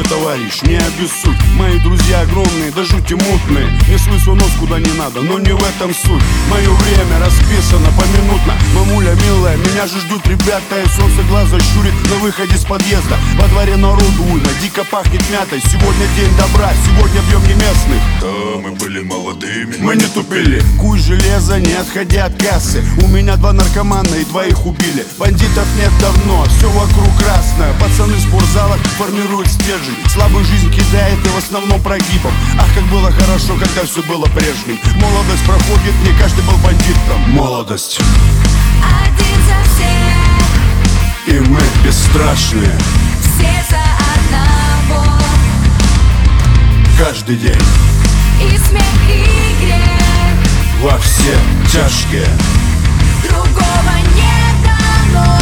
тебе, товарищ, не обессудь. Мои друзья огромные, да жути мутные. Несли свой нос куда не надо, но не в этом суть. Мое время расписано поминутно. Мамуля милая, меня же ждут ребята. И солнце глаза щурит на выходе с подъезда. Во дворе народу уйма, дико пахнет мятой. Сегодня день добра, сегодня бьем не местных. Да, мы были молодыми, мы не тупили. Куй железо, не отходя от кассы. У меня 2 наркомана и 2 их убили. Бандитов нет давно, все вокруг красное. Пацаны в спортзалах формируют стержень. Слабую жизнь кидает и в основном прогибом. Ах, как было хорошо, когда все было прежним. Молодость проходит, не каждый был бандитом. Молодость. Один за всех, и мы бесстрашные. все за одного. Каждый день И смех, и грех, во все тяжкие. другого не дано.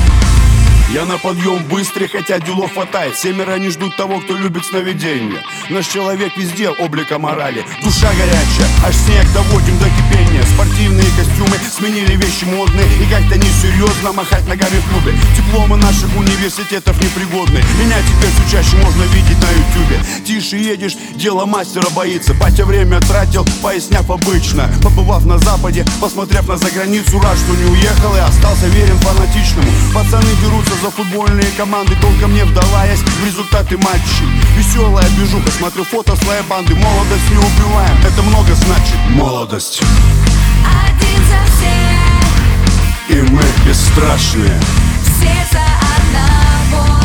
Я на подъем быстрый, хотя делов хватает. 7 не ждут того, кто любит сновидения. Наш человек везде облика морали. Душа горячая, аж снег доводим до кипения. Спортивные костюмы сменили вещи модные. И как-то несерьезно махать ногами в клубе. Дипломы наших университетов непригодны. Меня теперь все чаще можно видеть на ютубе. Тише едешь, дело мастера боится. Батя время тратил, поясняв обычно. Побывав на западе, посмотрев на заграницу, рад, что не уехал и остался верен фанатичному. Пацаны дерутся за футбольные команды, толком не вдаваясь в результаты матчей. Веселая движуха, смотрю фото своей банды. Молодость не убиваем, это много значит. Молодость. Один за всех, И мы бесстрашные. все за одного.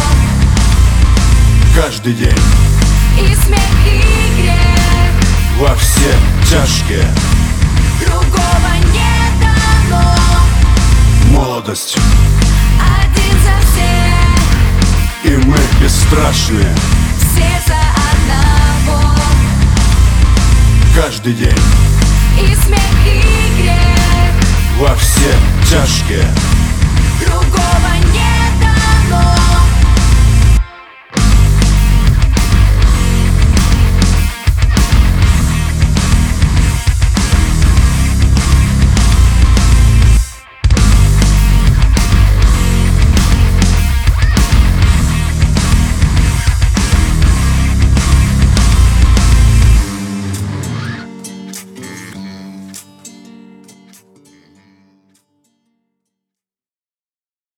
Каждый день И смех, и грех, во все тяжкие. другого не дано. Молодость. Один за всех, И мы бесстрашные. все за одного. Каждый день И смех, и грех, во все тяжкие. другого не